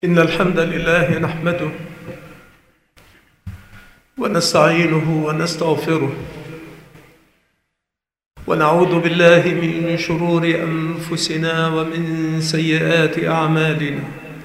إن الحمد لله نحمده ونستعينه ونستغفره ونعوذ بالله من شرور أنفسنا ومن سيئات أعمالنا.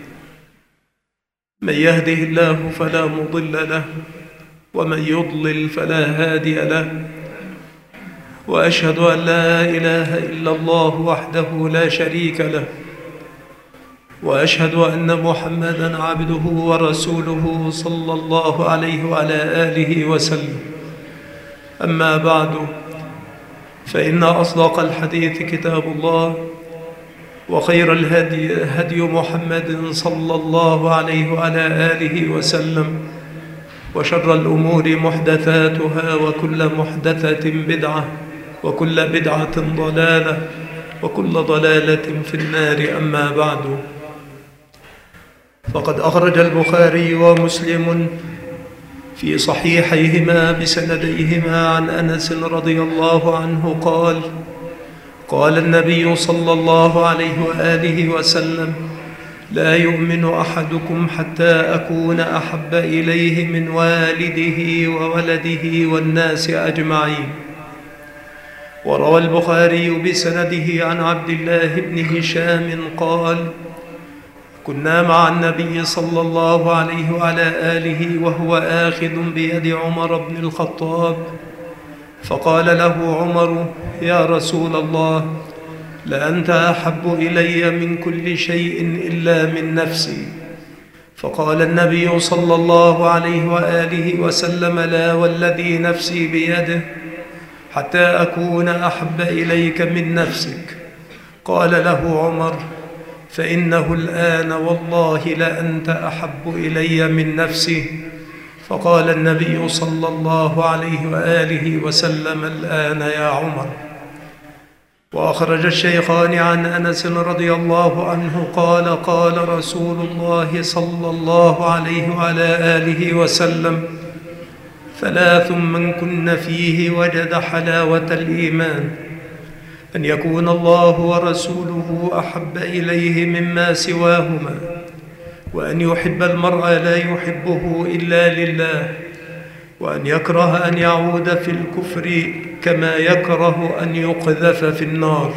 من يهده الله فلا مضل له ومن يضلل فلا هادي له، وأشهد أن لا إله إلا الله وحده لا شريك له، وأشهد أن محمدًا عبده ورسوله صلى الله عليه وعلى آله وسلم. أما بعد، فإن أصدق الحديث كتاب الله، وخير الهدي هدي محمد صلى الله عليه وعلى آله وسلم، وشر الأمور محدثاتها، وكل محدثة بدعة، وكل بدعة ضلالة، وكل ضلالة في النار. أما بعد، فقد أخرج البخاري ومسلم في صحيحيهما بسنديهما عن أنس رضي الله عنه قال: قال النبي صلى الله عليه وآله وسلم: لا يؤمن أحدكم حتى أكون أحب إليه من والده وولده والناس أجمعين. وروى البخاري بسنده عن عبد الله بن هشام قال: كنا مع النبي صلى الله عليه وعلى آله وهو آخذ بيد عمر بن الخطاب، فقال له عمر: يا رسول الله، لأنت أحب إلي من كل شيء إلا من نفسي. فقال النبي صلى الله عليه وآله وسلم: لا والذي نفسي بيده، حتى أكون أحب إليك من نفسك. قال له عمر: فإنه الآن والله لأنت أحب إلي من نفسي. فقال النبي صلى الله عليه وآله وسلم: الآن يا عمر. وأخرج الشيخان عن أنس رضي الله عنه قال: قال رسول الله صلى الله عليه وعلى آله وسلم: ثلاث من كن فيه وجد حلاوة الإيمان: أن يكون الله ورسوله أحب إليه مما سواهما، وأن يحب المرء لا يحبه إلا لله، وأن يكره أن يعود في الكفر كما يكره أن يقذف في النار.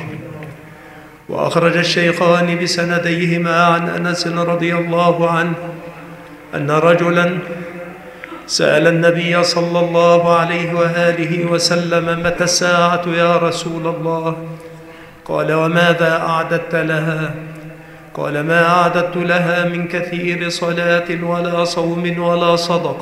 وأخرج الشيخان بسنديهما عن أنس رضي الله عنه أن رجلاً سأل النبي صلى الله عليه وآله وسلم: متى الساعة يا رسول الله؟ قال: وماذا أعددت لها؟ قال: ما أعددت لها من كثير صلاة ولا صوم ولا صدقة،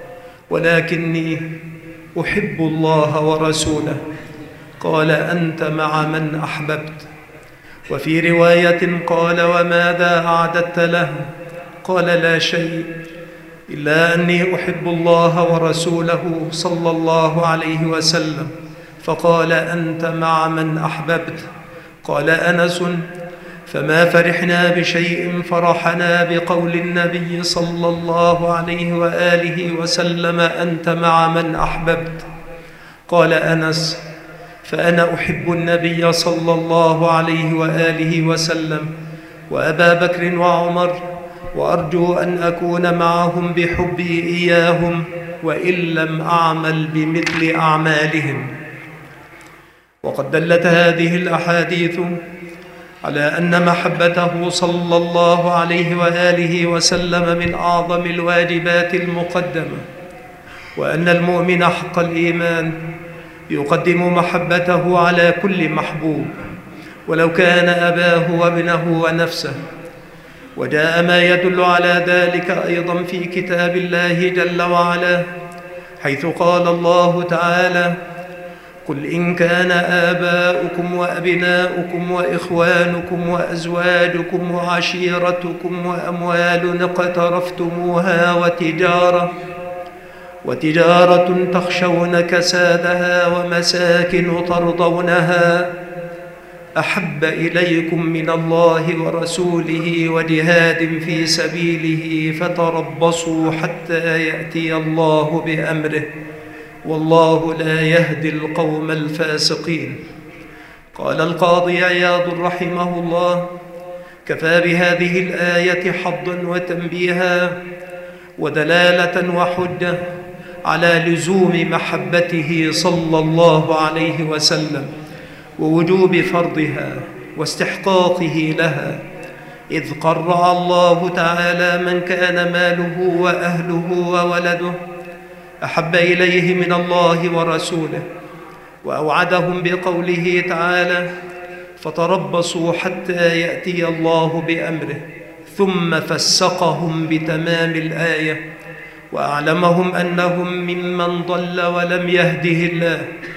ولكني أحب الله ورسوله. قال: أنت مع من أحببت. وفي رواية قال: وماذا أعددت لها؟ قال: لا شيء، إلا أني أحب الله ورسوله صلى الله عليه وسلم. فقال: أنت مع من أحببت. قال أنس: فما فرحنا بشيء فرحنا بقول النبي صلى الله عليه وآله وسلم: أنت مع من أحببت. قال أنس: فأنا أحب النبي صلى الله عليه وآله وسلم وأبا بكر وعمر، وأرجو أن أكون معهم بحبي إياهم، وإن لم أعمل بمثل أعمالهم. وقد دلت هذه الأحاديث على أن محبته صلى الله عليه وآله وسلم من أعظم الواجبات المقدمة، وأن المؤمن حق الإيمان يقدم محبته على كل محبوب، ولو كان أباه وابنه ونفسه. وجاء ما يدل على ذلك أيضا في كتاب الله جل وعلا، حيث قال الله تعالى: قل إن كان آباؤكم وأبناؤكم وإخوانكم وأزواجكم وعشيرتكم وأموال اقترفتموها وتجارة تخشون كسادها ومساكن ترضونها أحب إليكم من الله ورسوله وجهاد في سبيله فتربصوا حتى يأتي الله بأمره، والله لا يهدي القوم الفاسقين. قال القاضي عياض رحمه الله: كفى بهذه الآية حظا وتنبيها ودلالة وحجة على لزوم محبته صلى الله عليه وسلم ووجوب فرضها واستحقاقه لها، إذ قرع الله تعالى من كان ماله وأهله وولده أحب إليه من الله ورسوله، وأوعدهم بقوله تعالى: فتربصوا حتى يأتي الله بأمره، ثم فسقهم بتمام الآية وأعلمهم أنهم ممن ضل ولم يهده الله.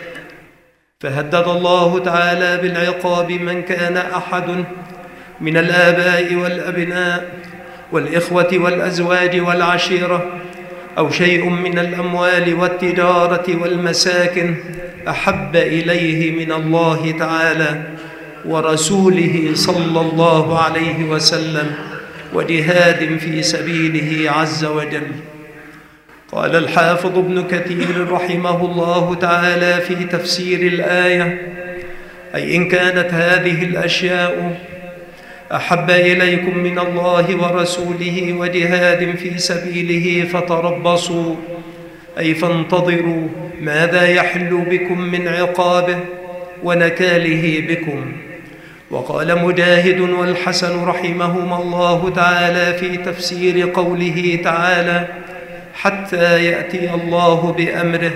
فهدد الله تعالى بالعقاب من كان أحد من الآباء والأبناء والإخوة والأزواج والعشيرة أو شيء من الأموال والتجارة والمساكن أحب إليه من الله تعالى ورسوله صلى الله عليه وسلم وجهاد في سبيله عز وجل. قال الحافظ ابن كثير رحمه الله تعالى في تفسير الآية: أي إن كانت هذه الأشياء أحب إليكم من الله ورسوله وجهاد في سبيله فتربصوا، أي فانتظروا ماذا يحل بكم من عقابه ونكاله بكم. وقال مجاهد والحسن رحمهما الله تعالى في تفسير قوله تعالى: حتى يأتي الله بأمره،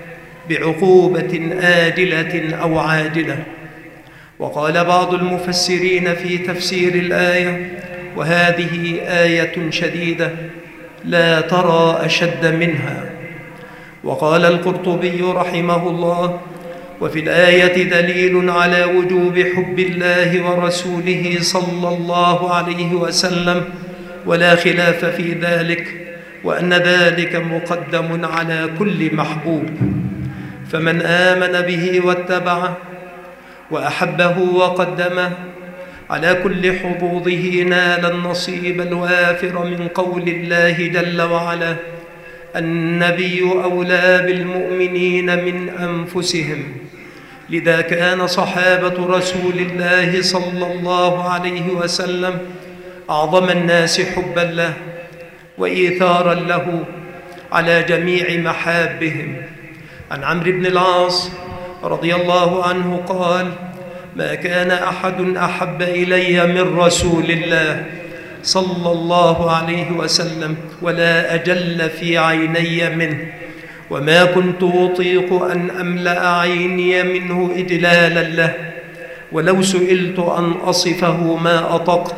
بعقوبة آجلة أو عاجلة. وقال بعض المفسرين في تفسير الآية: وهذه آية شديدة لا ترى أشد منها. وقال القرطبي رحمه الله: وفي الآية دليل على وجوب حب الله ورسوله صلى الله عليه وسلم ولا خلاف في ذلك، وأن ذلك مقدم على كل محبوب، فمن آمن به واتبعه وأحبه وقدمه على كل حظوظه نال النصيب الوافر من قول الله جل وعلا: النبي أولى بالمؤمنين من أنفسهم. لذا كان صحابة رسول الله صلى الله عليه وسلم أعظم الناس حبا له وإيثارا له على جميع محابهم. عن عمرو بن العاص رضي الله عنه قال: ما كان أحد أحب إلي من رسول الله صلى الله عليه وسلم ولا أجل في عيني منه، وما كنت أطيق أن أملأ عيني منه إجلالا له، ولو سئلت أن أصفه ما أطقت،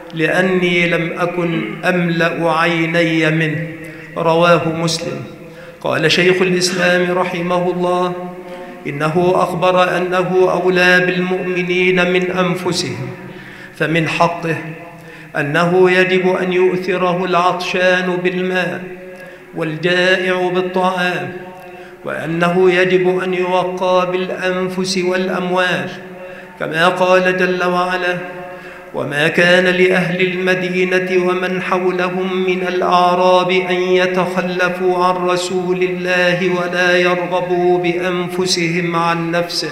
لأني لم أكن أملأ عيني منه. رواه مسلم. قال شيخ الإسلام رحمه الله: إنه أخبر أنه أولى بالمؤمنين من أنفسهم، فمن حقه أنه يجب أن يؤثره العطشان بالماء والجائع بالطعام، وأنه يجب أن يوقى بالأنفس والأموال، كما قال جل وعلا: وما كان لأهل المدينة ومن حولهم من الأعراب أن يتخلفوا عن رسول الله ولا يرغبوا بأنفسهم عن نفسه.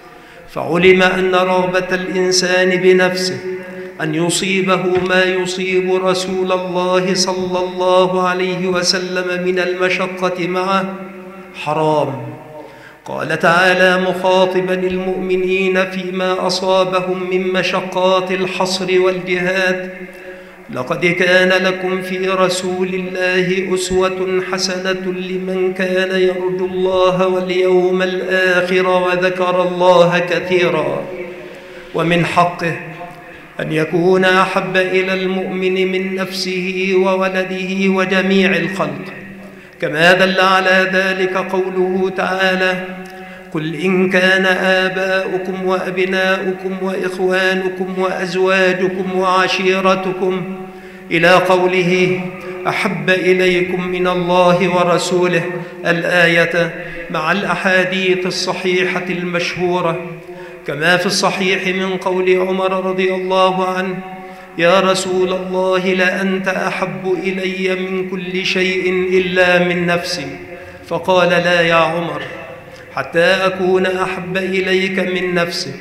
فعلم أن رغبة الإنسان بنفسه أن يصيبه ما يصيب رسول الله صلى الله عليه وسلم من المشقة معه حرام. قال تعالى مخاطبا المؤمنين فيما أصابهم من مشقات الحصر والجهاد: لقد كان لكم في رسول الله أسوة حسنة لمن كان يرجو الله واليوم الآخر وذكر الله كثيرا. ومن حقه أن يكون أحب إلى المؤمن من نفسه وولده وجميع الخلق، كما دل على ذلك قوله تعالى: قل إن كان آباؤكم وأبناؤكم وإخوانكم وأزواجكم وعشيرتكم إلى قوله: أحب إليكم من الله ورسوله الآية، مع الأحاديث الصحيحة المشهورة، كما في الصحيح من قول عمر رضي الله عنه: يا رسول الله لأنت أحب إلي من كل شيء إلا من نفسي. فقال: لا يا عمر، حتى أكون أحب إليك من نفسك.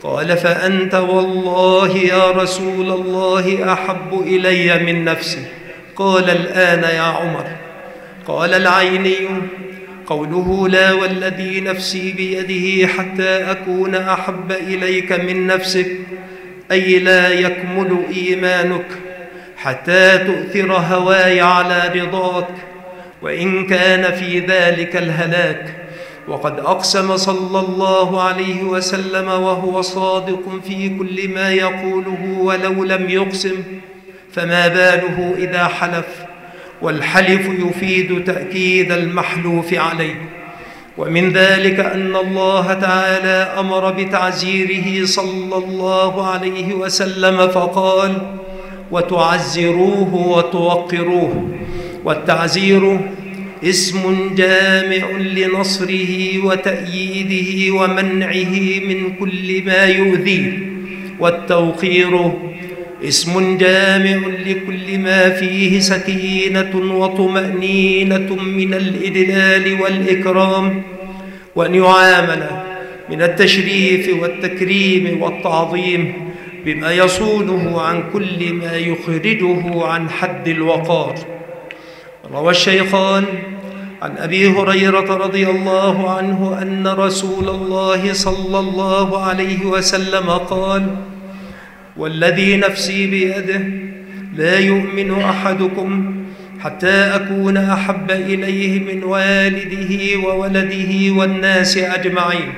قال: فأنت والله يا رسول الله أحب إلي من نفسي. قال: الآن يا عمر. قال العيني: قوله لا والذي نفسي بيده حتى أكون أحب إليك من نفسك، أي لا يكمل إيمانك حتى تؤثر هواي على رضاك، وإن كان في ذلك الهلاك. وقد أقسم صلى الله عليه وسلم وهو صادق في كل ما يقوله، ولو لم يقسم فما باله إذا حلف، والحلف يفيد تأكيد المحلوف عليه. ومن ذلك أن الله تعالى أمر بتعزيره صلى الله عليه وسلم فقال: وتعزروه وتوقروه. والتعزير اسم جامع لنصره وتأييده ومنعه من كل ما يؤذيه، والتوقير اسم جامع لكل ما فيه سكينة وطمأنينة من الإدلال والإكرام، وأن يعامل من التشريف والتكريم والتعظيم بما يصونه عن كل ما يخرجه عن حد الوقار. روى الشيخان عن أبي هريرة رضي الله عنه أن رسول الله صلى الله عليه وسلم قال: والذي نفسي بيده لا يؤمن أحدكم حتى أكون أحب إليه من والده وولده والناس أجمعين.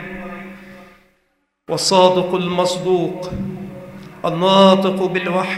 والصادق المصدوق الناطق بالوحي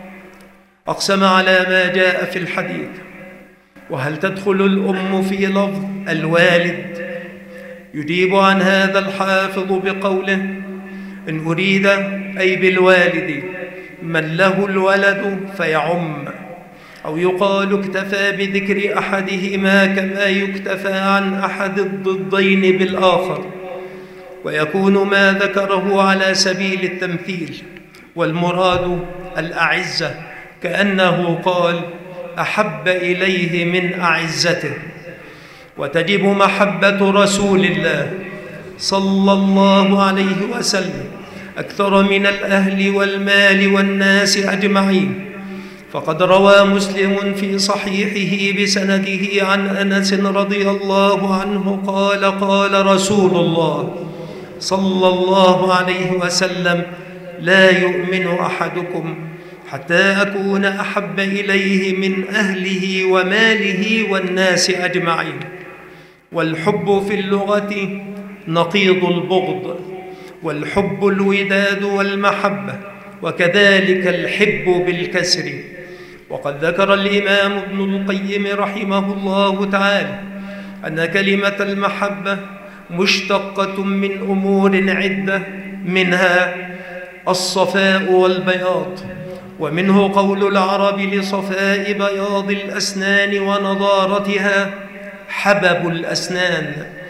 أقسم على ما جاء في الحديث. وهل تدخل الأم في لفظ الوالد؟ يجيب عن هذا الحافظ بقوله: إن أريد أي بالوالد من له الولد فيعم، أو يقال اكتفى بذكر أحدهما كما يكتفى عن أحد الضدين بالآخر، ويكون ما ذكره على سبيل التمثيل، والمراد الأعزة، كأنه قال: أحب إليه من أعزته. وتجب محبة رسول الله صلى الله عليه وسلم أكثر من الأهل والمال والناس أجمعين. فقد روى مسلم في صحيحه بسنده عن أنس رضي الله عنه قال: قال رسول الله صلى الله عليه وسلم: لا يؤمن أحدكم حتى أكون أحب إليه من أهله وماله والناس أجمعين. والحب في اللغة نقيض البغض، والحب الوداد والمحبة، وكذلك الحب بالكسر. وقد ذكر الإمام ابن القيم رحمه الله تعالى أن كلمة المحبة مشتقة من أمور عدة، منها الصفاء والبياض، ومنه قول العرب لصفاء بياض الأسنان ونضارتها: حبب الأسنان.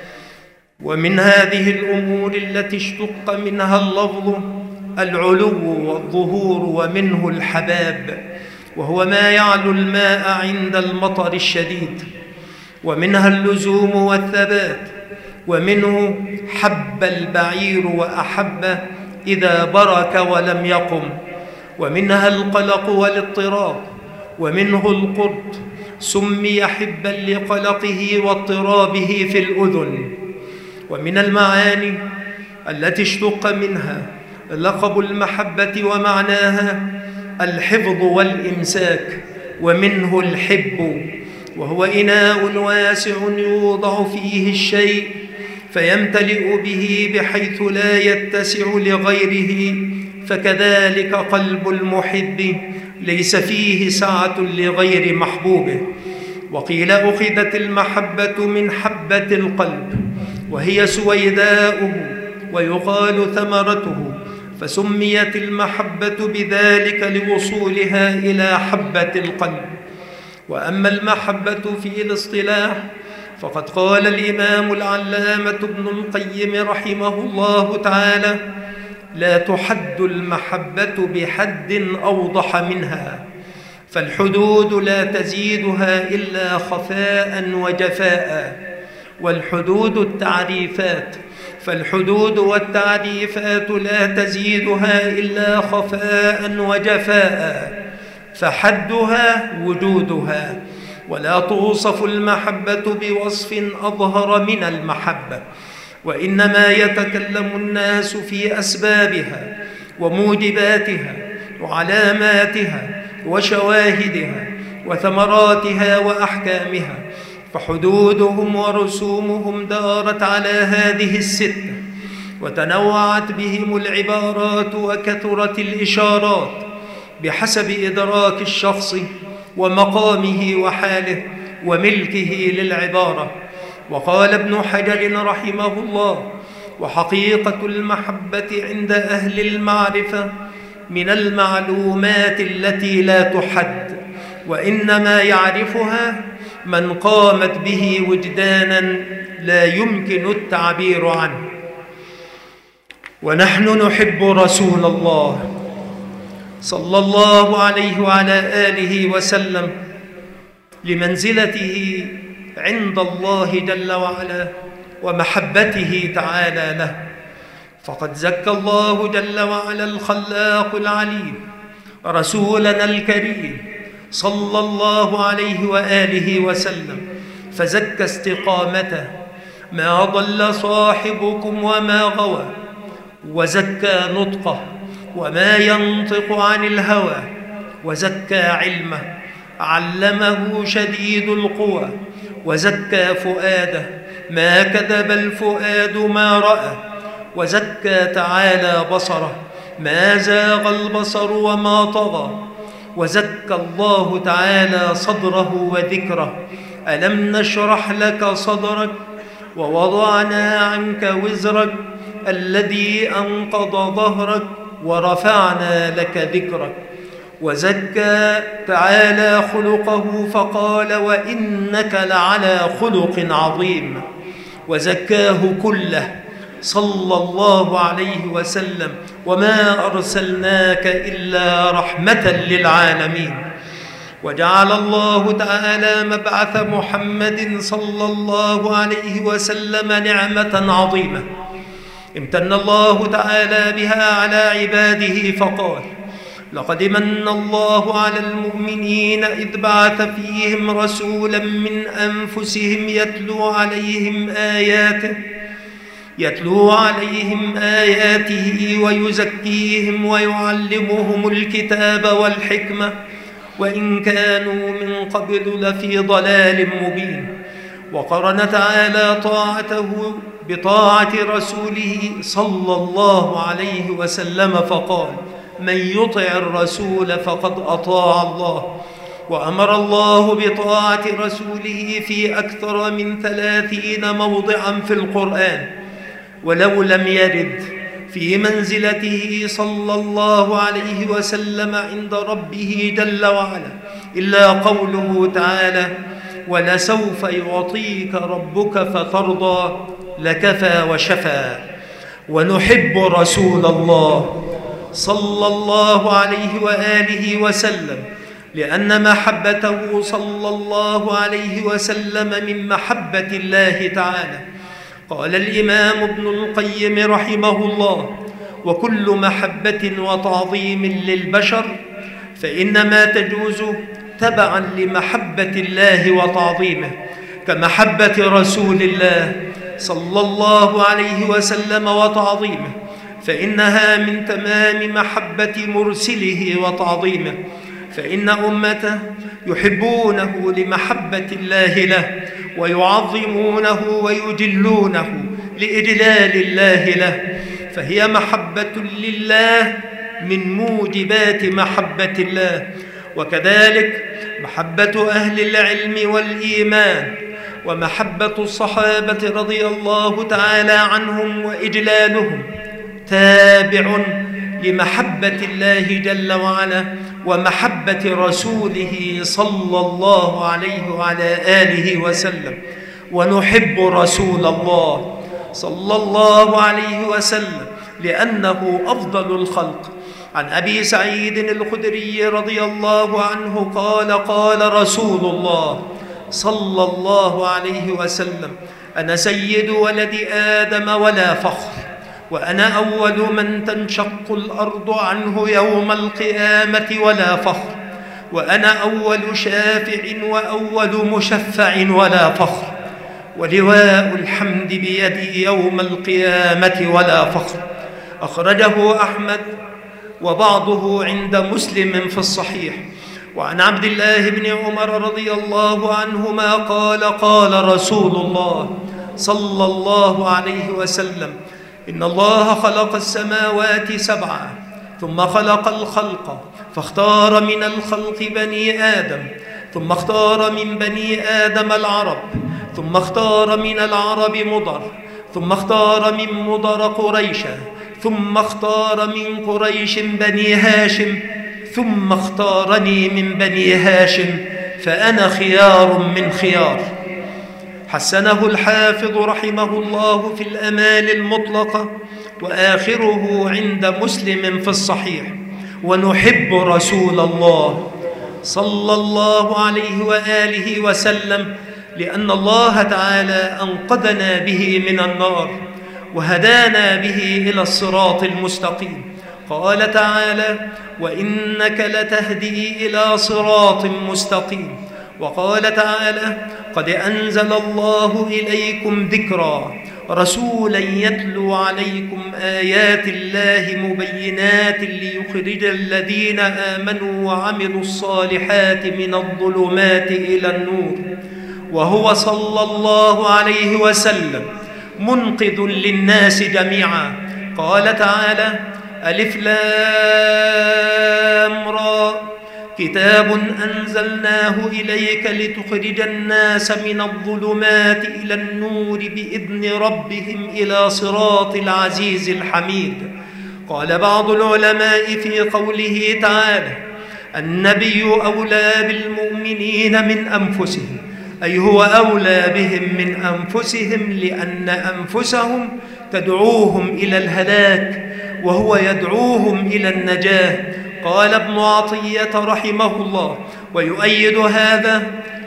ومن هذه الأمور التي اشتق منها اللفظ العلو والظهور، ومنه الحباب، وهو ما يعلو الماء عند المطر الشديد، ومنها اللزوم والثبات، ومنه حب البعير وأحب إذا برك ولم يقم، ومنها القلق والاضطراب، ومنه القرط، سمي حبا لقلقه واضطرابه في الأذن. ومن المعاني التي اشتق منها لقب المحبة ومعناها الحفظ والإمساك، ومنه الحب، وهو إناء واسع يوضع فيه الشيء فيمتلئ به بحيث لا يتسع لغيره، فكذلك قلب المحب ليس فيه سعة لغير محبوبه. وقيل أخذت المحبة من حبة القلب، وهي سويداؤه، ويقال ثمرته، فسميت المحبة بذلك لوصولها إلى حبة القلب. وأما المحبة في الاصطلاح فقد قال الإمام العلامة ابن القيم رحمه الله تعالى: لا تحد المحبة بحد أوضح منها، فالحدود لا تزيدها إلا خفاء وجفاء، والحدود التعريفات، فالحدود والتعريفات لا تزيدها إلا خفاء وجفاء، فحدها وجودها، ولا توصف المحبة بوصف أظهر من المحبة، وإنما يتكلم الناس في أسبابها وموجباتها وعلاماتها وشواهدها وثمراتها وأحكامها، فحدودهم ورسومهم دارت على هذه الستة، وتنوعت بهم العبارات وكثرت الإشارات بحسب إدراك الشخص ومقامه وحاله وملكه للعبارة. وقال ابن حجر رحمه الله: وحقيقة المحبة عند أهل المعرفة من المعلومات التي لا تحد، وإنما يعرفها من قامت به وجدانا لا يمكن التعبير عنه. ونحن نحب رسول الله صلى الله عليه وعلى آله وسلم لمنزلته عند الله جل وعلا ومحبته تعالى له، فقد زكى الله جل وعلا الخلاق العليم رسولنا الكريم صلى الله عليه وآله وسلم، فزكى استقامته، ما ضل صاحبكم وما غوى، وزكى نطقه وما ينطق عن الهوى، وزكى علمه، علمه شديد القوى، وزكى فؤاده، ما كذب الفؤاد ما رأى، وزكى تعالى بصره، ما زاغ البصر وما طغى، وزكى الله تعالى صدره وذكره، ألم نشرح لك صدرك ووضعنا عنك وزرك الذي أنقض ظهرك ورفعنا لك ذكرك. وزكى تعالى خلقه فقال: وإنك لعلى خلق عظيم، وزكاه كله صلى الله عليه وسلم: وما أرسلناك إلا رحمة للعالمين. وجعل الله تعالى مبعث محمد صلى الله عليه وسلم نعمة عظيمة امتن الله تعالى بها على عباده، فقال: لقد من الله على المؤمنين إذ بعث فيهم رسولا من أنفسهم يتلو عليهم آياته ويزكيهم ويعلمهم الكتاب والحكمة وإن كانوا من قبل لفي ضلال مبين. وقرن تعالى طاعته بطاعة رسوله صلى الله عليه وسلم، فقال: من يطع الرسول فقد أطاع الله. وأمر الله بطاعة رسوله في أكثر من 30 موضعا في القرآن، ولو لم يرد في منزلته صلى الله عليه وسلم عند ربه جل وعلا إلا قوله تعالى: ولسوف يعطيك ربك فترضى لكفى وشفى. ونحب رسول الله صلى الله عليه وآله وسلم لأن محبته صلى الله عليه وسلم من محبة الله تعالى. قال الإمام ابن القيم رحمه الله: وكل محبة وتعظيم للبشر فإنما تجوز تبعا لمحبة الله وتعظيمه، كمحبة رسول الله صلى الله عليه وسلم وتعظيمه، فإنها من تمام محبة مرسله وتعظيمه، فإن أمته يحبونه لمحبة الله له، ويعظمونه ويجلونه لإجلال الله له، فهي محبة لله من موجبات محبة الله. وكذلك محبة أهل العلم والإيمان ومحبة الصحابة رضي الله تعالى عنهم وإجلالهم تابع لمحبة الله جل وعلا ومحبة رسوله صلى الله عليه وعلى آله وسلم. ونحب رسول الله صلى الله عليه وسلم لأنه أفضل الخلق. عن أبي سعيد الخدري رضي الله عنه قال: قال رسول الله صلى الله عليه وسلم: أنا سيد ولد آدم ولا فخر، وأنا أول من تنشق الأرض عنه يوم القيامة ولا فخر، وأنا أول شافع وأول مشفع ولا فخر، ولواء الحمد بيدي يوم القيامة ولا فخر. أخرجه أحمد وبعضه عند مسلم في الصحيح. وعن عبد الله بن عمر رضي الله عنهما قال: قال رسول الله صلى الله عليه وسلم: إن الله خلق السماوات سبعا ثم خلق الخلق، فاختار من الخلق بني آدم، ثم اختار من بني آدم العرب، ثم اختار من العرب مضر، ثم اختار من مضر قريشا، ثم اختار من قريش بني هاشم، ثم اختارني من بني هاشم، فأنا خيار من خيار. حسنه الحافظ رحمه الله في الأمال المطلقة، وآخره عند مسلم في الصحيح. ونحب رسول الله صلى الله عليه وآله وسلم لأن الله تعالى أنقذنا به من النار وهدانا به إلى الصراط المستقيم. قال تعالى: وإنك لتهدي إلى صراط مستقيم. وقال تعالى: قد أنزل الله إليكم ذكرا رسولا يتلو عليكم آيات الله مبينات ليخرج الذين آمنوا وعملوا الصالحات من الظلمات إلى النور، وهو صلى الله عليه وسلم منقذ للناس جميعا. قال تعالى: ألف لام را كتاب أنزلناه إليك لتخرج الناس من الظلمات إلى النور بإذن ربهم إلى صراط العزيز الحميد. قال بعض العلماء في قوله تعالى: النبي أولى بالمؤمنين من أنفسهم، أي هو أولى بهم من أنفسهم، لأن أنفسهم تدعوهم إلى الهلاك وهو يدعوهم إلى النجاة. قال ابن عطية رحمه الله: ويؤيد هذا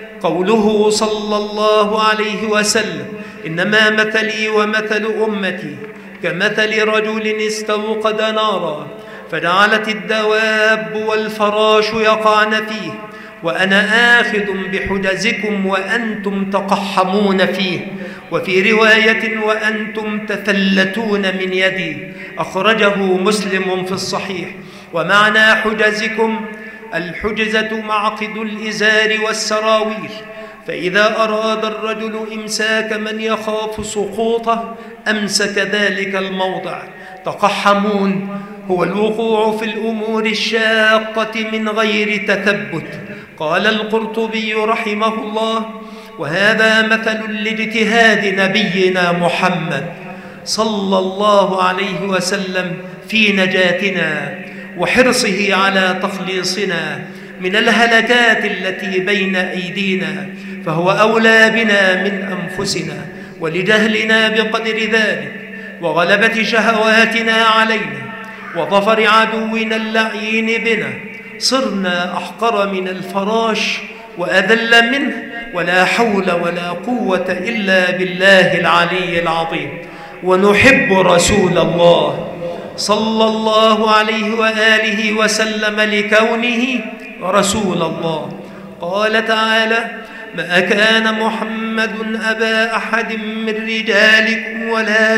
قوله صلى الله عليه وسلم: إنما مثلي ومثل أمتي كمثل رجل استوقد نارا فجعلت الدواب والفراش يقعن فيه، وأنا آخذ بحجزكم وأنتم تقحمون فيه، وفي رواية: وأنتم تفلتون من يدي. أخرجه مسلم في الصحيح. ومعنى حجزكم: الحجزة معقد الإزار والسراويل، فإذا أراد الرجل إمساك من يخاف سقوطه أمسك ذلك الموضع. تقحمون هو الوقوع في الأمور الشاقة من غير تثبت. قال القرطبي رحمه الله: وهذا مثل لاجتهاد نبينا محمد صلى الله عليه وسلم في نجاتنا وحرصه على تخليصنا من الهلكات التي بين أيدينا، فهو أولى بنا من أنفسنا، ولجهلنا بقدر ذلك وغلبة شهواتنا علينا وظفر عدونا اللعين بنا صرنا أحقر من الفراش وأذل منه، ولا حول ولا قوة إلا بالله العلي العظيم. ونحب رسول الله صلى الله عليه وآله وسلم لكونه رسول الله. قال تعالى: ما كان محمد أبا أحد من رجالكم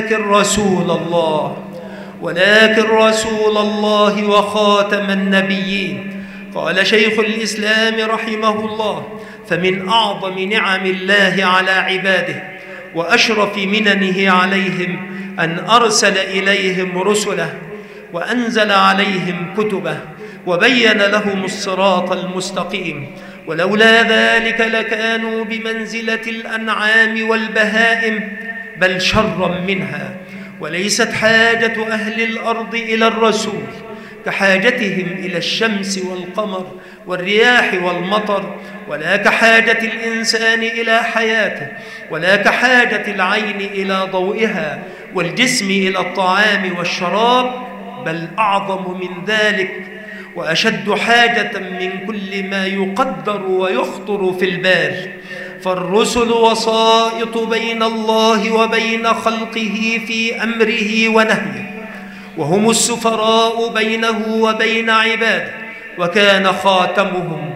ولكن رسول الله وخاتم النبيين. قال شيخ الإسلام رحمه الله: فمن أعظم نعم الله على عباده وأشرف مننه عليهم أن أرسل إليهم رسله وأنزل عليهم كتبه وبين لهم الصراط المستقيم، ولولا ذلك لكانوا بمنزلة الأنعام والبهائم بل شرا منها. وليست حاجة أهل الأرض إلى الرسول كحاجتهم إلى الشمس والقمر والرياح والمطر، ولا كحاجة الإنسان إلى حياته، ولا كحاجة العين إلى ضوئها والجسم إلى الطعام والشراب، بل أعظم من ذلك وأشد حاجة من كل ما يقدر ويخطر في البال. فالرسل وسائط بين الله وبين خلقه في أمره ونهيه، وهم السفراء بينه وبين عباده، وكان خاتمهم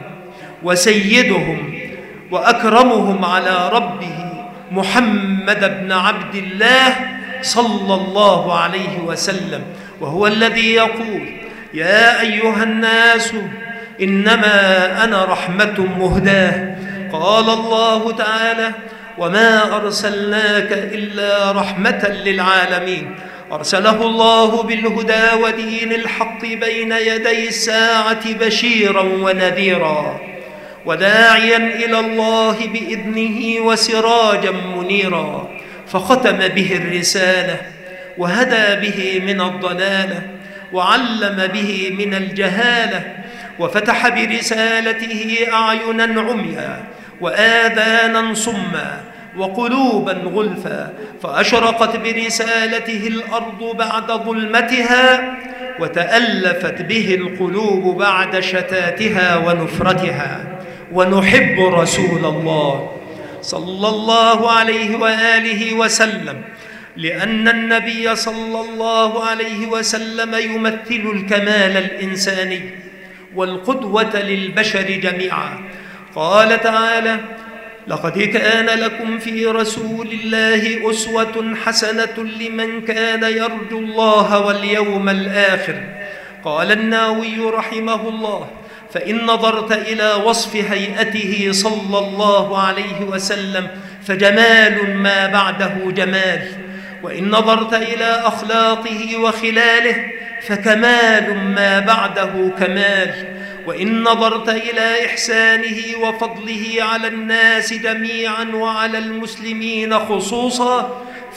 وسيدهم وأكرمهم على ربه محمد بن عبد الله صلى الله عليه وسلم، وهو الذي يقول: يا أيها الناس إنما أنا رحمة مهداة. قال الله تعالى: وما أرسلناك إلا رحمة للعالمين. أرسله الله بالهدى ودين الحق بين يدي الساعة بشيرا ونذيرا، وداعيا إلى الله بإذنه وسراجا منيرا، فختم به الرسالة، وهدى به من الضلالة، وعلم به من الجهالة، وفتح برسالته أعينا عميا وآذانا صما وقلوبا غلفا، فأشرقت برسالته الأرض بعد ظلمتها، وتألفت به القلوب بعد شتاتها ونفرتها. ونحب رسول الله صلى الله عليه وآله وسلم، لأن النبي صلى الله عليه وسلم يمثل الكمال الإنساني والقدوة للبشر جميعا. قال تعالى: لقد كان لكم في رسول الله أسوة حسنة لمن كان يرجو الله واليوم الآخر. قال النووي رحمه الله: فإن نظرت إلى وصف هيئته صلى الله عليه وسلم فجمال ما بعده جمال، وإن نظرت إلى أخلاقه وخلاله فكمال ما بعده كمال، وإن نظرت إلى إحسانه وفضله على الناس جميعا وعلى المسلمين خصوصا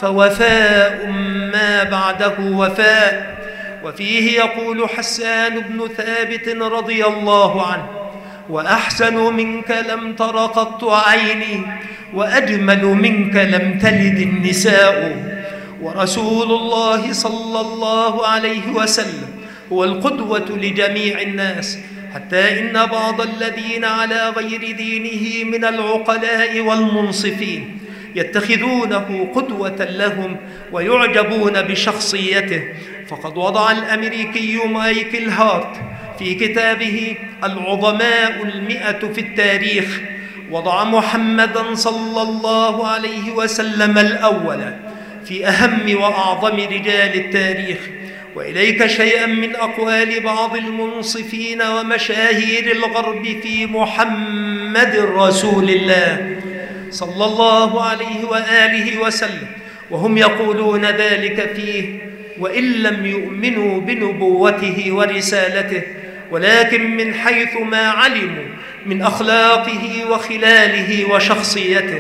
فوفاء ما بعده وفاء. وفيه يقول حسان بن ثابت رضي الله عنه: وأحسن منك لم تر قط عيني، وأجمل منك لم تلد النساء. ورسول الله صلى الله عليه وسلم هو القدوة لجميع الناس، حتى إن بعض الذين على غير دينه من العقلاء والمنصفين يتخذونه قدوة لهم ويعجبون بشخصيته. فقد وضع الأمريكي مايكل هارت في كتابه العظماء 100 في التاريخ، وضع محمدًا صلى الله عليه وسلم الأول في أهم وأعظم رجال التاريخ. وإليك شيئا من أقوال بعض المنصفين ومشاهير الغرب في محمد رسول الله صلى الله عليه وآله وسلم، وهم يقولون ذلك فيه وإن لم يؤمنوا بنبوته ورسالته، ولكن من حيث ما علموا من أخلاقه وخلاله وشخصيته.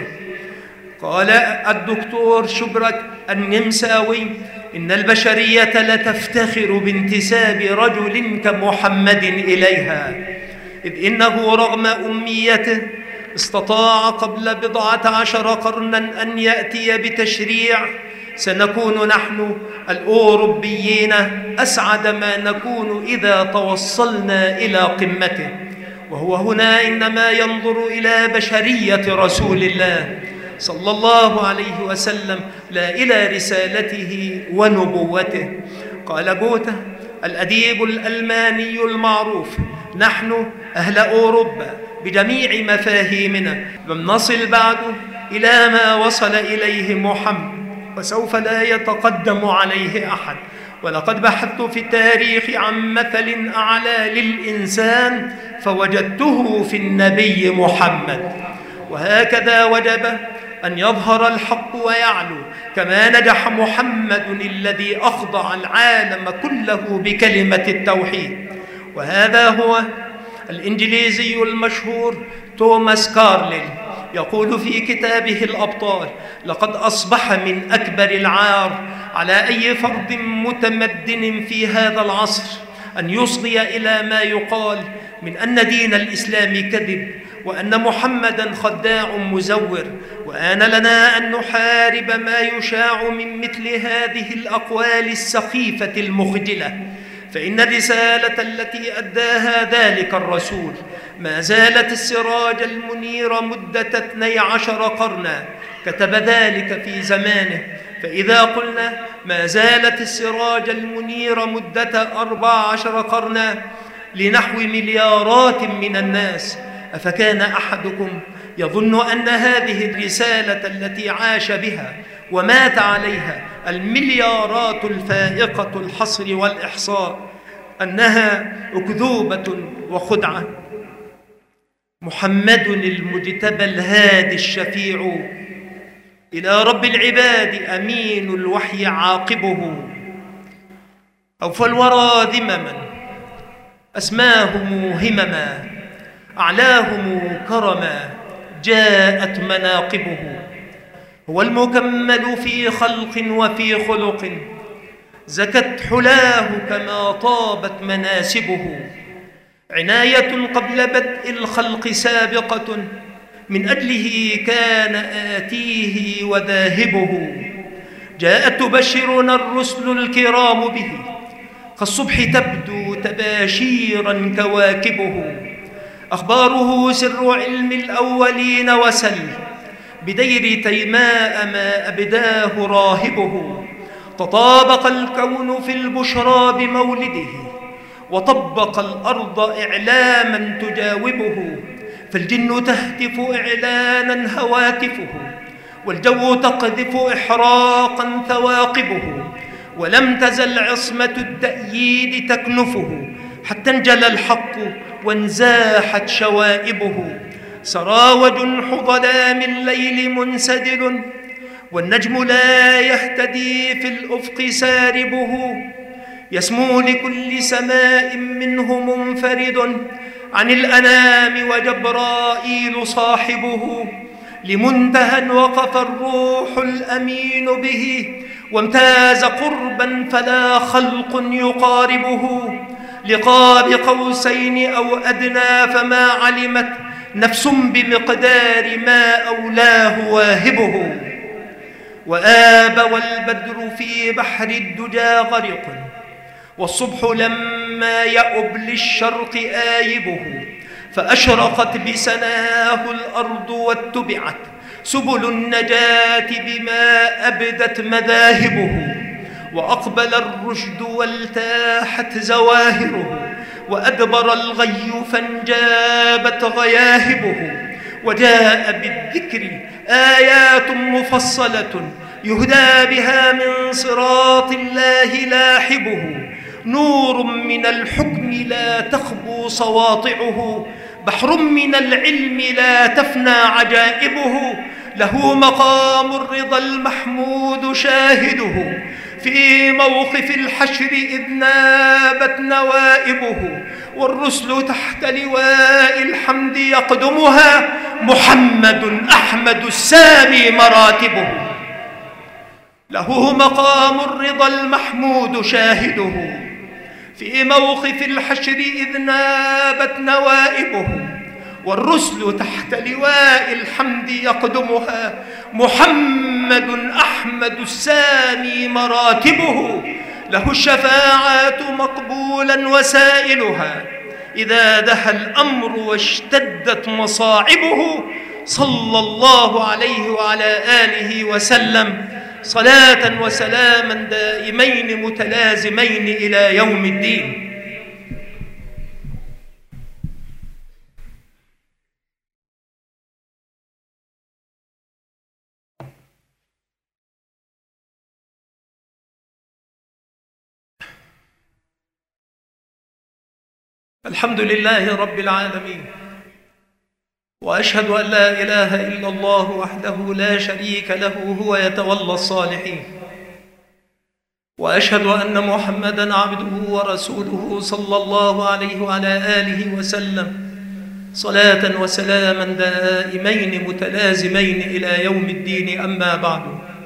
قال الدكتور شبرك النمساوي: إن البشرية لتفتخر بانتساب رجل كمحمد إليها، إذ إنه رغم أميته استطاع قبل 14 قرناً أن يأتي بتشريع سنكون نحن الأوروبيين أسعد ما نكون إذا توصلنا إلى قمته. وهو هنا إنما ينظر إلى بشرية رسول الله صلى الله عليه وسلم، لا إلى رسالته ونبوته. قال جوته الأديب الألماني المعروف: نحن أهل أوروبا بجميع مفاهيمنا لم نصل بعد إلى ما وصل إليه محمد، وسوف لا يتقدم عليه أحد. ولقد بحثت في التاريخ عن مثل أعلى للإنسان فوجدته في النبي محمد. وهكذا وجب أن يظهر الحق ويعلو، كما نجح محمد الذي أخضع العالم كله بكلمة التوحيد. وهذا هو الإنجليزي المشهور توماس كارليل يقول في كتابه الأبطال: لقد أصبح من أكبر العار على أي فرد متمدن في هذا العصر أن يصغي إلى ما يقال من أن دين الإسلام كذب، وأن محمدًا خداع مزور. وآن لنا أن نحارب ما يشاع من مثل هذه الأقوال السخيفة المخجلة، فإن الرسالة التي أداها ذلك الرسول ما زالت السراج المنير مدة 12 قرنا كتب ذلك في زمانه. فإذا قلنا ما زالت السراج المنير مدة 14 قرنا لنحو مليارات من الناس، أفكان أحدكم يظن أن هذه الرسالة التي عاش بها ومات عليها المليارات الفائقة الحصر والإحصاء أنها أكذوبة وخدعة؟ محمد المجتبى الهادي الشفيع إلى رب العباد أمين الوحي عاقبه، أوفى الورى ذمما أسماهم همما، أعلاهم كرما جاءت مناقبه. هو المكمل في خلق وفي خلق، زكت حلاه كما طابت مناسبه. عناية قبل بدء الخلق سابقة، من أجله كان آتيه وذاهبه. جاءت تبشرنا الرسل الكرام به، كالصبح تبدو تباشيرا كواكبه. أخباره سر علم الأولين وسل، بدير تيماء ما أبداه راهبه. تطابق الكون في البشرى بمولده، وطبق الأرض إعلاما تجاوبه. فالجن تهتف إعلانا هواتفه، والجو تقذف إحراقا ثواقبه. ولم تزل عصمة التأييد تكنفه، حتى انجلى الحق وانزاحت شوائبه. سرى جنح ظلام الليل منسدل، والنجم لا يهتدي في الأفق ساربه. يسمو لكل سماء منه منفرد عن الأنام، وجبرائيل صاحبه. لمنتهى وقف الروح الأمين به، وامتاز قربا فلا خلق يقاربه. لقاب قوسين أو أدنى، فما علمت نفس بمقدار ما أولاه واهبه. وآب والبدر في بحر الدجى غرق، والصبح لما يأب للشرق آيبه. فأشرقت بسناه الأرض واتبعت سبل النجاة بما أبدت مذاهبه. وأقبل الرشد والتاحت زواهره، وأدبر الغي فانجابت غياهبه. وجاء بالذكر آيات مفصلة، يهدى بها من صراط الله لاحبه. نور من الحكم لا تخبو سواطعه، بحر من العلم لا تفنى عجائبه. له مقام الرضا المحمود شاهده، في موقف الحشر إذ نابت نوائبه. والرسل تحت لواء الحمد يقدمها، محمد أحمد السامي مراتبه. له مقام الرضا المحمود شاهده، في موقف الحشر إذ نابت نوائبه. والرسل تحت لواء الحمد يقدمها، محمد أحمد السامي مراتبه. له الشفاعات مقبولا وسائلها، إذا دها الأمر واشتدت مصاعبه. صلى الله عليه وعلى آله وسلم، صلاة وسلاما دائمين متلازمين إلى يوم الدين. الحمد لله رب العالمين، وأشهد أن لا إله إلا الله وحده لا شريك له، هو يتولى الصالحين. وأشهد أن محمدًا عبده ورسوله صلى الله عليه وعلى آله وسلم، صلاة وسلاما دائمين متلازمين إلى يوم الدين. أما بعد،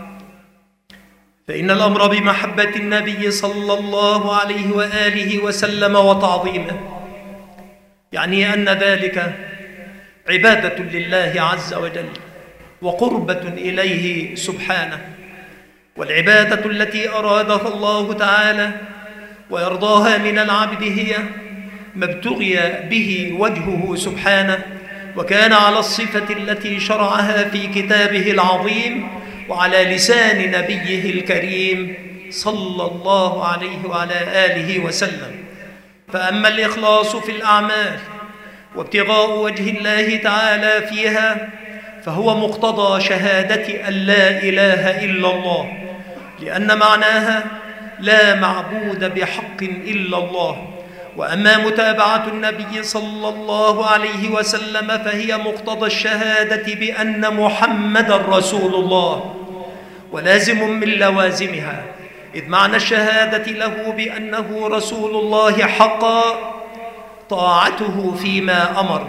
فإن الأمر بمحبة النبي صلى الله عليه وآله وسلم وتعظيمه يعني أن ذلك عبادة لله عز وجل وقربة إليه سبحانه. والعبادة التي أرادها الله تعالى ويرضاها من العبد هي ما ابتغي به وجهه سبحانه، وكان على الصفة التي شرعها في كتابه العظيم وعلى لسان نبيه الكريم صلى الله عليه وعلى آله وسلم. فأما الإخلاص في الأعمال وابتغاء وجه الله تعالى فيها فهو مقتضى شهادة أن لا إله إلا الله، لأن معناها لا معبود بحق إلا الله. وأما متابعة النبي صلى الله عليه وسلم فهي مقتضى الشهادة بأن محمدًا رسول الله، ولازم من لوازمها، إذ معنى الشهادة له بأنه رسول الله حقا طاعته فيما أمر،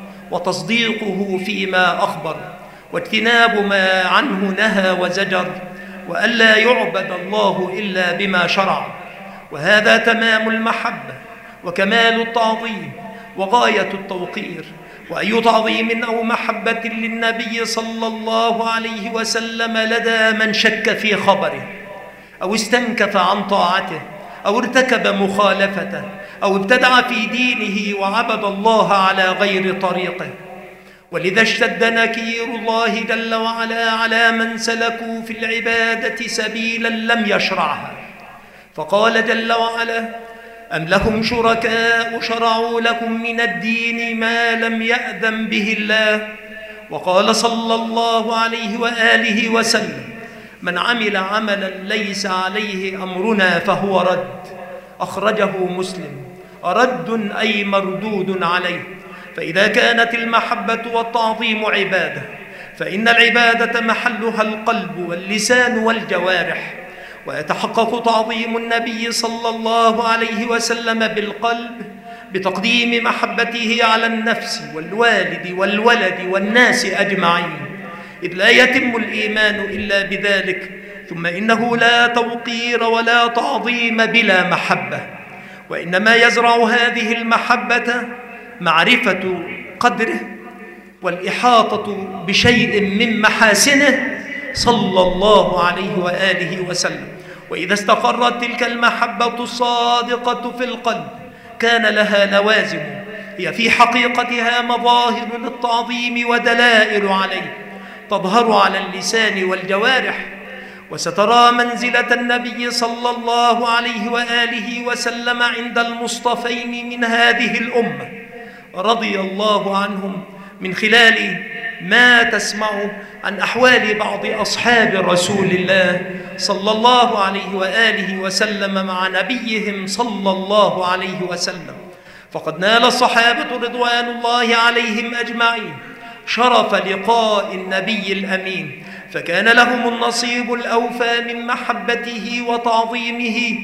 وتصديقه فيما أخبر، واجتناب ما عنه نهى وزجر، وألا يعبد الله إلا بما شرع. وهذا تمام المحبة وكمال التعظيم وغاية التوقير. وأي تعظيم أو محبة للنبي صلى الله عليه وسلم لدى من شك في خبره أو استنكف عن طاعته أو ارتكب مخالفته أو ابتدع في دينه وعبد الله على غير طريقه. ولذا اشتد نكير الله جل وعلا على من سلكوا في العبادة سبيلا لم يشرعها، فقال جل وعلا: أم لهم شركاء شرعوا لهم من الدين ما لم يأذن به الله. وقال صلى الله عليه وآله وسلم: من عمل عملا ليس عليه أمرنا فهو رد. أخرجه مسلم. رد أي مردود عليه. فإذا كانت المحبة والتعظيم عبادة، فإن العبادة محلها القلب واللسان والجوارح، ويتحقق تعظيم النبي صلى الله عليه وسلم بالقلب بتقديم محبته على النفس والوالد والولد والناس أجمعين، إذ لا يتم الإيمان إلا بذلك. ثم إنه لا توقير ولا تعظيم بلا محبة، وإنما يزرع هذه المحبة معرفة قدره والإحاطة بشيء من محاسنه صلى الله عليه وآله وسلم. وإذا استقرت تلك المحبة الصادقة في القلب كان لها لوازم هي في حقيقتها مظاهر للتعظيم ودلائل عليه تظهر على اللسان والجوارح. وسترى منزلة النبي صلى الله عليه وآله وسلم عند المصطفين من هذه الأمة رضي الله عنهم من خلال ما تسمع عن أحوال بعض أصحاب رسول الله صلى الله عليه وآله وسلم مع نبيهم صلى الله عليه وسلم. فقد نال الصحابة رضوان الله عليهم أجمعين شرف لقاء النبي الأمين، فكان لهم النصيب الأوفى من محبته وتعظيمه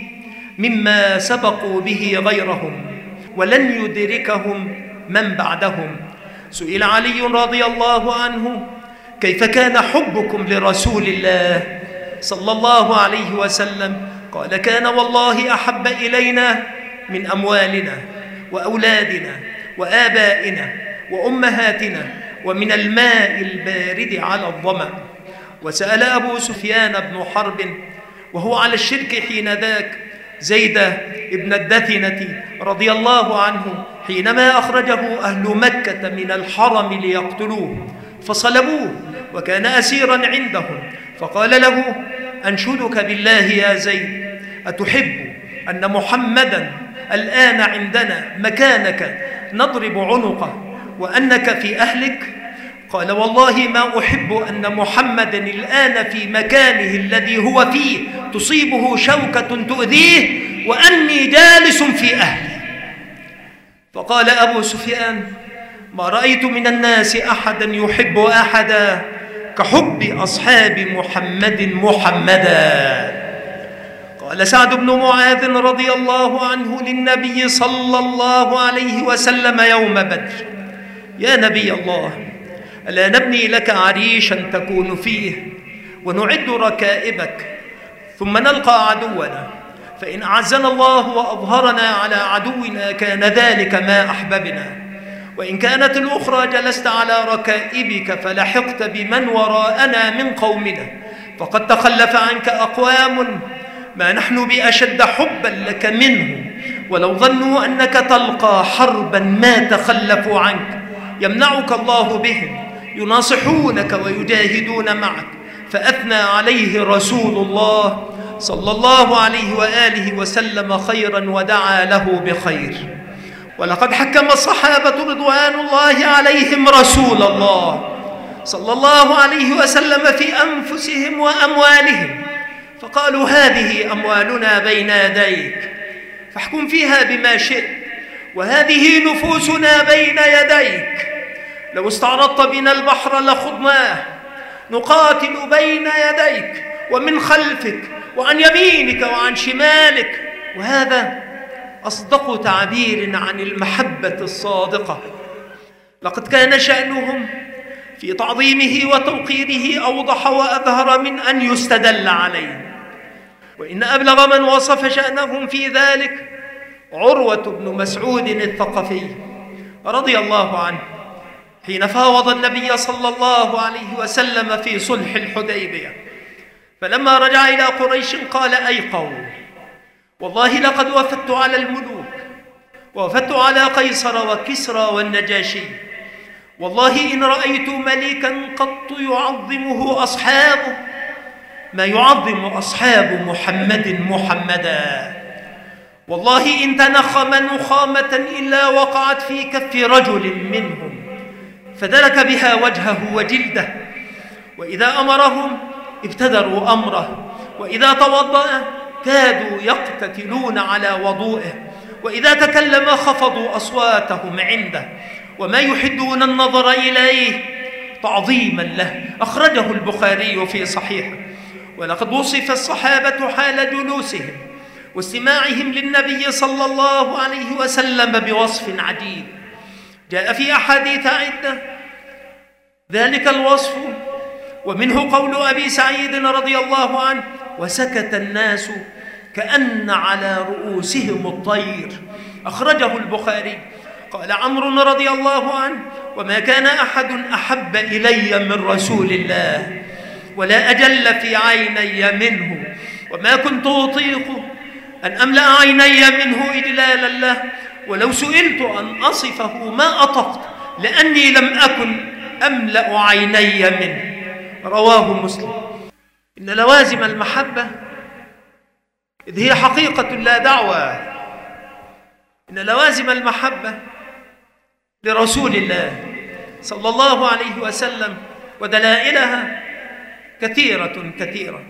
مما سبقوا به غيرهم ولن يدركهم من بعدهم. سئل علي رضي الله عنه: كيف كان حبكم لرسول الله صلى الله عليه وسلم؟ قال: كان والله أحب إلينا من أموالنا وأولادنا وآبائنا وأمهاتنا ومن الماء البارد على الظمأ. وسأل أبو سفيان بن حرب وهو على الشرك حين ذاك زيد بن الدثنة رضي الله عنه حينما أخرجه أهل مكة من الحرم ليقتلوه فصلبوه وكان أسيرا عندهم، فقال له: أنشدك بالله يا زيد، أتحب أن محمدا الآن عندنا مكانك نضرب عنقه وأنك في أهلك؟ قال: والله ما أحب أن محمدا الآن في مكانه الذي هو فيه تصيبه شوكة تؤذيه وأني جالس في أهلي. فقال أبو سفيان: ما رأيت من الناس أحدا يحب أحدا كحب أصحاب محمد محمدا. قال سعد بن معاذ رضي الله عنه للنبي صلى الله عليه وسلم يوم بدر: يا نبي الله، ألا نبني لك عريشا تكون فيه ونعد ركائبك ثم نلقى عدونا، فإن أعزنا الله وأظهرنا على عدونا كان ذلك ما أحببنا، وإن كانت الأخرى جلست على ركائبك فلحقت بمن وراءنا من قومنا، فقد تخلف عنك أقوام ما نحن بأشد حبا لك منهم ولو ظنوا أنك تلقى حربا ما تخلفوا عنك، يمنعك الله بهم، يناصحونك ويجاهدون معك. فأثنى عليه رسول الله صلى الله عليه وآله وسلم خيرا ودعا له بخير. ولقد حكم الصحابة رضوان الله عليهم رسول الله صلى الله عليه وسلم في أنفسهم وأموالهم، فقالوا: هذه أموالنا بين يديك فاحكم فيها بما شئت، وهذه نفوسنا بين يديك، لو استعرضت بنا البحر لخضناه، نقاتل بين يديك ومن خلفك وعن يمينك وعن شمالك. وهذا أصدق تعبير عن المحبة الصادقة. لقد كان شأنهم في تعظيمه وتوقيره أوضح وأظهر من أن يستدل عليه. وإن أبلغ من وصف شأنهم في ذلك عروة بن مسعود الثقفي رضي الله عنه، حين فاوض النبي صلى الله عليه وسلم في صلح الحديبية، فلما رجع إلى قريش قال: أي قوم، والله لقد وفدت على الملوك، ووفدت على قيصر وكسرى والنجاشي، والله إن رأيت ملكا قط يعظمه أصحابه ما يعظم أصحاب محمد محمدا، والله إن تنخم نخامة إلا وقعت في كف رجل منهم فدلك بها وجهه وجلده، وإذا أمرهم ابتدروا أمره، وإذا توضأ كادوا يقتتلون على وضوئه، وإذا تكلم خفضوا أصواتهم عنده، وما يحدون النظر إليه تعظيما له. أخرجه البخاري في صحيحه. ولقد وصف الصحابة حال جلوسهم واستماعهم للنبي صلى الله عليه وسلم بوصف عجيب جاء في أحاديث عدة ذلك الوصف، ومنه قول أبي سعيد رضي الله عنه: وسكت الناس كأن على رؤوسهم الطير. أخرجه البخاري. قال عمرو رضي الله عنه: وما كان أحد أحب إلي من رسول الله ولا أجل في عيني منه، وما كنت أطيق أن أملأ عيني منه إجلالا له، ولو سئلت أن أصفه ما أطقت لأني لم أكن أملأ عيني منه. رواه مسلم. إن لوازم المحبة إذ هي حقيقة لا دعوى، إن لوازم المحبة لرسول الله صلى الله عليه وسلم ودلائلها كثيرة كثيرة،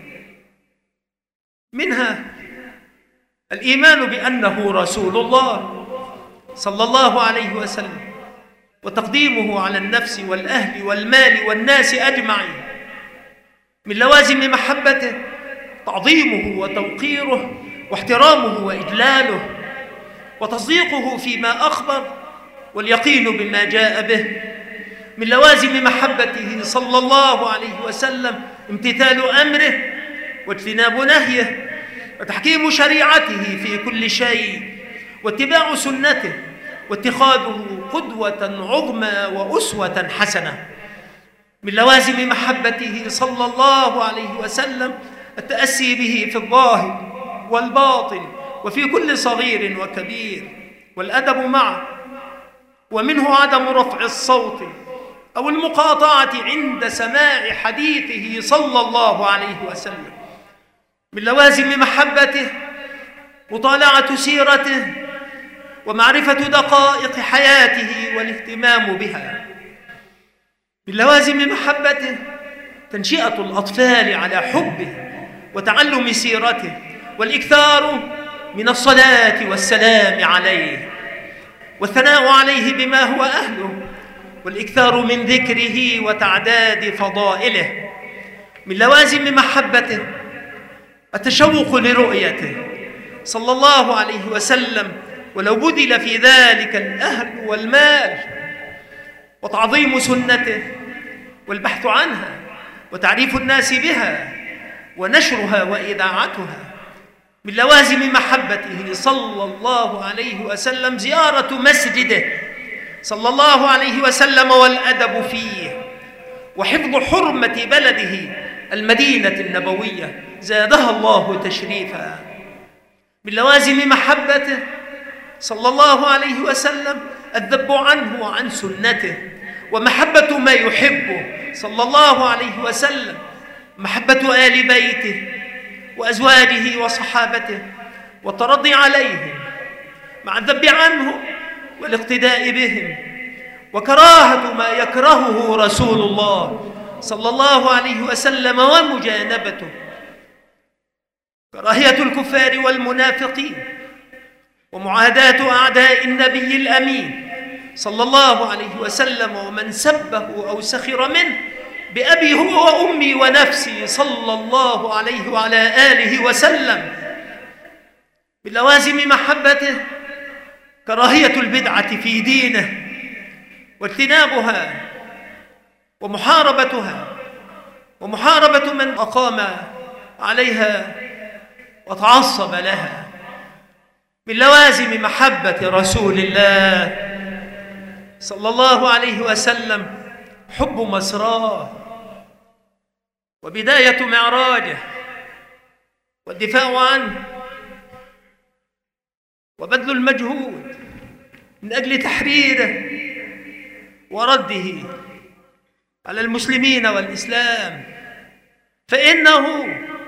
منها الإيمان بأنه رسول الله صلى الله عليه وسلم، وتقديمه على النفس والأهل والمال والناس أجمعين. من لوازم محبته تعظيمه وتوقيره واحترامه وإجلاله، وتصديقه فيما أخبر واليقين بما جاء به. من لوازم محبته صلى الله عليه وسلم امتثال أمره واجتناب نهيه، وتحكيم شريعته في كل شيء، واتباع سنته، واتخاذه قدوة عظمى وأسوة حسنة. من لوازم محبته صلى الله عليه وسلم التأسي به في الظاهر والباطن وفي كل صغير وكبير، والأدب معه، ومنه عدم رفع الصوت أو المقاطعة عند سماع حديثه صلى الله عليه وسلم. من لوازم محبته مطالعة سيرته ومعرفة دقائق حياته والاهتمام بها. من لوازم محبته تنشئة الأطفال على حبه وتعلم سيرته، والإكثار من الصلاة والسلام عليه، والثناء عليه بما هو أهله، والإكثار من ذكره وتعداد فضائله. من لوازم محبته التشوق لرؤيته صلى الله عليه وسلم ولو بذل في ذلك الأهل والمال، وتعظيم سنته والبحث عنها وتعريف الناس بها ونشرها وإذاعتها. من لوازم محبته صلى الله عليه وسلم زيارة مسجده صلى الله عليه وسلم والأدب فيه، وحفظ حرمة بلده المدينة النبوية زادها الله تشريفا. من لوازم محبته صلى الله عليه وسلم الذب عنه وعن سنته، ومحبة ما يحبه صلى الله عليه وسلم، محبة آل بيته وأزواجه وصحابته، والترضي عليهم مع الذب عنهم والاقتداء بهم، وكراهة ما يكرهه رسول الله صلى الله عليه وسلم ومجانبته، كراهية الكفار والمنافقين، ومعاداة أعداء النبي الأمين صلى الله عليه وسلم ومن سبه أو سخر منه بأبي هو وأمي ونفسي صلى الله عليه وعلى آله وسلم. من لوازم محبته كراهية البدعة في دينه واجتنابها ومحاربتها، ومحاربة من أقام عليها وتعصب لها. من لوازم محبة رسول الله صلى الله عليه وسلم حب مسراه وبداية معراجه والدفاع عنه وبذل المجهود من أجل تحريره ورده على المسلمين والإسلام، فإنه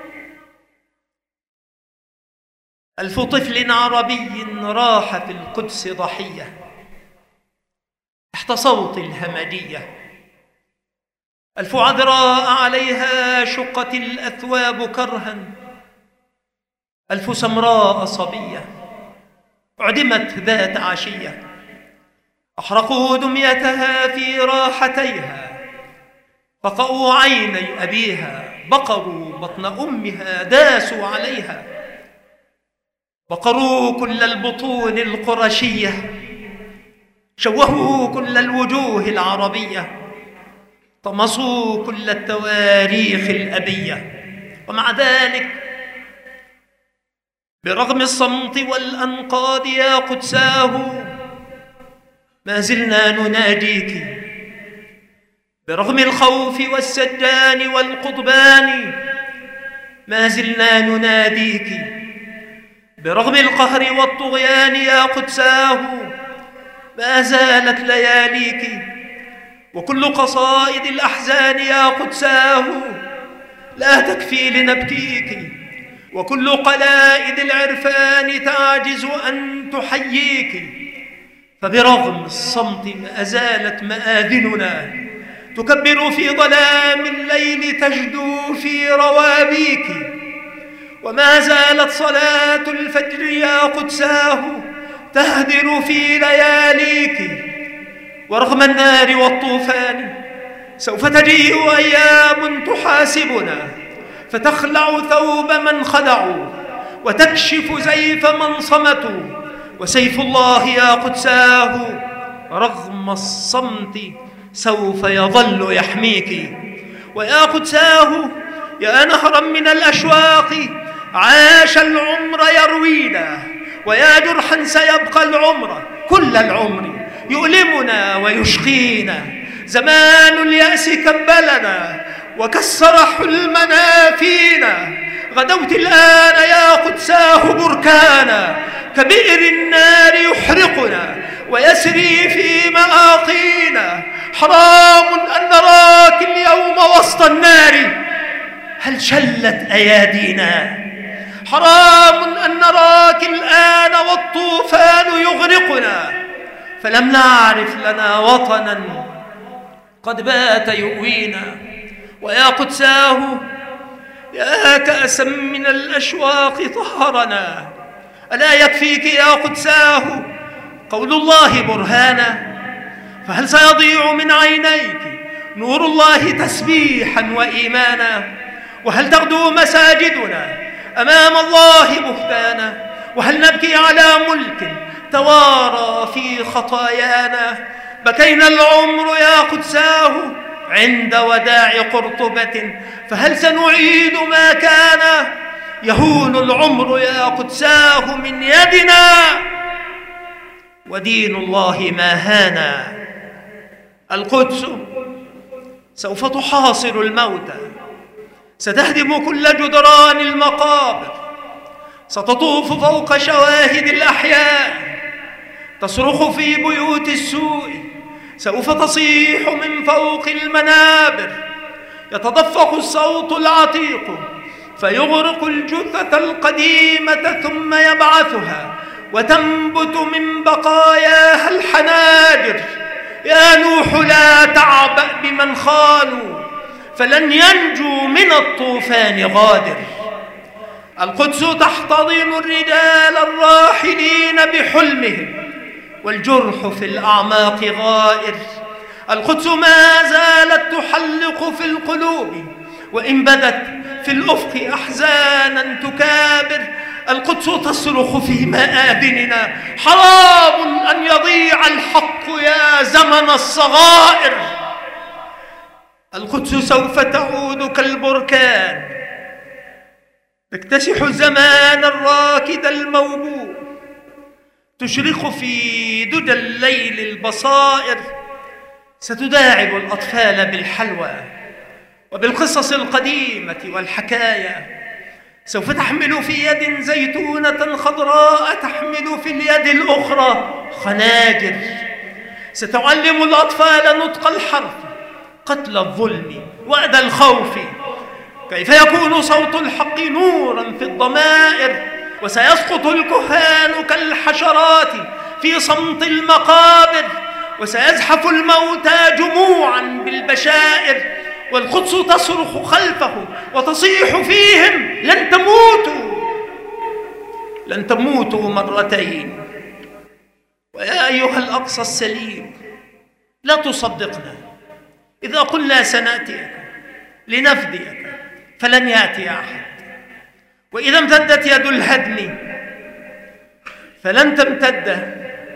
ألف طفل عربي راح في القدس ضحية تحت صوت الهمجية، ألف عذراء عليها شقت الأثواب كرها، ألف سمراء صبية أعدمت ذات عشية، أحرقوا دميتها في راحتيها، فقأوا عيني أبيها، بقروا بطن أمها، داسوا عليها، بقروا كل البطون القرشية، شوهوا كل الوجوه العربية، طمسوا كل التواريخ الأبية. ومع ذلك برغم الصمت والأنقاض يا قدساه ما زلنا نناديك، برغم الخوف والسجان والقضبان ما زلنا نناديك، برغم القهر والطغيان يا قدساه ما زالت لياليك، وكل قصائد الأحزان يا قدساه لا تكفي لنبكيك، وكل قلائد العرفان تعجز أن تحييك، فبرغم الصمت ما زالت مآذننا تكبر في ظلام الليل تجدو في روابيك، وما زالت صلاة الفجر يا قدساه تهدر في لياليك، ورغم النار والطوفان سوف تجيء أيام تحاسبنا، فتخلع ثوب من خلعوا وتكشف زيف من صمتوا، وسيف الله يا قدساه رغم الصمت سوف يظل يحميك. ويا قدساه يا نهرا من الأشواق عاش العمر يروينا، ويا جرحا سيبقى العمر كل العمر يؤلمنا ويشقينا، زمان اليأس كبلنا وكسر حلمنا فينا، غدوت الآن يا قدساه بركانا كبئر النار يحرقنا ويسري في مآقينا، حرام أن نراك اليوم وسط النار هل شلت أيادينا، حرام أن نراك الآن والطوفان يغرقنا، فلم نعرف لنا وطنا قد بات يؤوينا. ويا قدساه يا كأسا من الأشواق طهرنا، ألا يكفيك يا قدساه قول الله برهانا، فهل سيضيع من عينيك نور الله تسبيحا وإيمانا، وهل تغدو مساجدنا أمام الله بهتانا، وهل نبكي على ملك توارى في خطايانا، بكينا العمر يا قدساه عند وداع قرطبة، فهل سنعيد ما كان، يهون العمر يا قدساه من يدنا، ودين الله ما هانا. القدس سوف تحاصر الموتى، ستهدم كل جدران المقابر، ستطوف فوق شواهد الأحياء، تصرخ في بيوت السوء، سوف تصيح من فوق المنابر، يتدفق الصوت العتيق فيغرق الجثة القديمة ثم يبعثها، وتنبت من بقاياها الحناجر. يا نوح لا تعبأ بمن خانوا، فلن ينجو من الطوفان غادر. القدس تحتضن الرجال الراحلين بحلمهم، والجرح في الأعماق غائر. القدس ما زالت تحلق في القلوب، وإن بدت في الأفق أحزانا تكابر. القدس تصرخ في مآذننا: حرام أن يضيع الحق يا زمن الصغائر. القدس سوف تعود كالبركان، تكتسح الزمان الراكد الموبوء، تشرق في دجى الليل البصائر. ستداعب الأطفال بالحلوى وبالقصص القديمة والحكايا. سوف تحمل في يد زيتونة خضراء، تحمل في اليد الأخرى خناجر. ستعلم الأطفال نطق الحرف، قتل الظلم، وأدى الخوف، كيف يكون صوت الحق نورا في الضمائر. وسيسقط الكهان كالحشرات في صمت المقابر، وسيزحف الموتى جموعا بالبشائر. والقدس تصرخ خلفه وتصيح فيهم: لن تموتوا، لن تموتوا مرتين. ويا أيها الأقصى السليم، لا تصدقنا إذا قلنا سنأتيك لنفديك، فلن يأتي أحد. وإذا امتدت يد الهدم فلن تمتد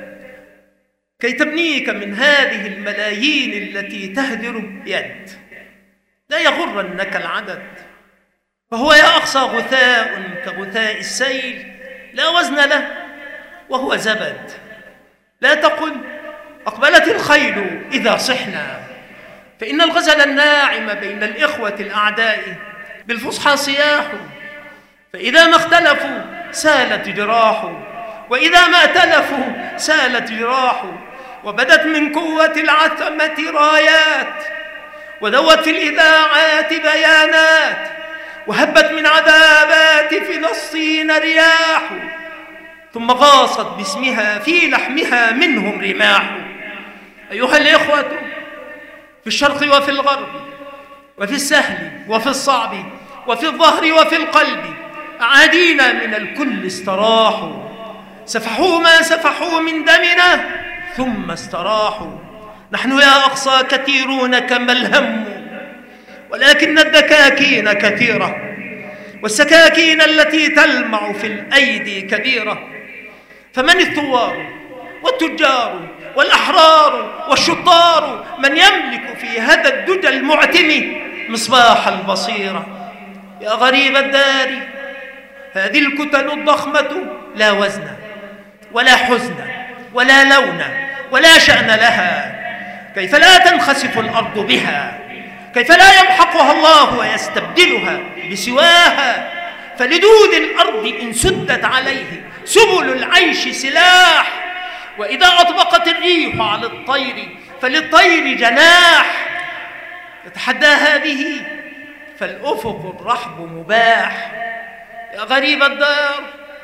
كي تبنيك من هذه الملايين التي تهدر يد. لا يغرنك العدد، فهو يا أقصى غثاء كغثاء السيل، لا وزن له وهو زبد. لا تقل أقبلت الخيل إذا صحنا، فإن الغزل الناعم بين الإخوة الأعداء بالفصحى صياح، فإذا ما اختلفوا سالت جراح، وإذا ما ائتلفوا سالت جراح. وبدت من قوة العتمة رايات، ودوت في الإذاعات بيانات، وهبت من عذابات فلسطين رياح، ثم غاصت باسمها في لحمها منهم رماح. أيها الإخوة، في الشرق وفي الغرب، وفي السهل وفي الصعب، وفي الظهر وفي القلب، أعادينا من الكل استراحوا، سفحوا ما سفحوا من دمنا ثم استراحوا. نحن يا أقصى كثيرون كما الهم، ولكن الدكاكين كثيرة، والسكاكين التي تلمع في الأيدي كبيرة. فمن الثوار والتجار والأحرار والشطار من يملك في هذا الدجى المعتم مصباح البصيرة؟ يا غريب الدار، هذه الكتل الضخمة لا وزن ولا حزن ولا لون ولا شأن لها، كيف لا تنخسف الأرض بها؟ كيف لا يمحقها الله ويستبدلها بسواها؟ فلدود الأرض إن سدت عليه سبل العيش سلاح، وإذا أطبقت الريح على الطير فللطير جناح. يتحدى هذه فالأفق الرحب مباح. يا غريب الدار،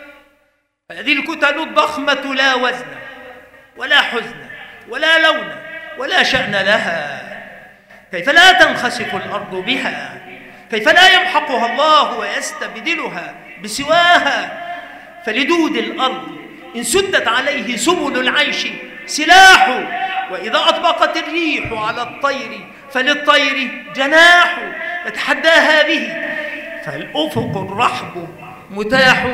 هذه الكتل الضخمة لا وزن ولا حزن ولا لون ولا شأن لها، كيف لا تنخسف الأرض بها؟ كيف لا يمحقها الله ويستبدلها بسواها؟ فلدود الأرض إن سدت عليه سبل العيش سلاح، وإذا أطبقت الريح على الطير فللطير جناح. يتحدى هذه فالأفق الرحب متاح،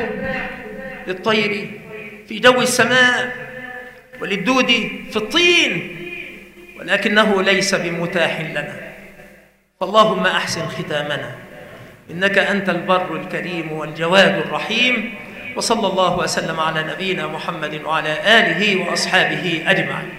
للطير في جو السماء وللدود في الطين، ولكنه ليس بمتاح لنا. فاللهم أحسن ختامنا، إنك أنت البر الكريم والجواد الرحيم. وصلى الله وسلم على نبينا محمد وعلى آله وأصحابه أجمعين.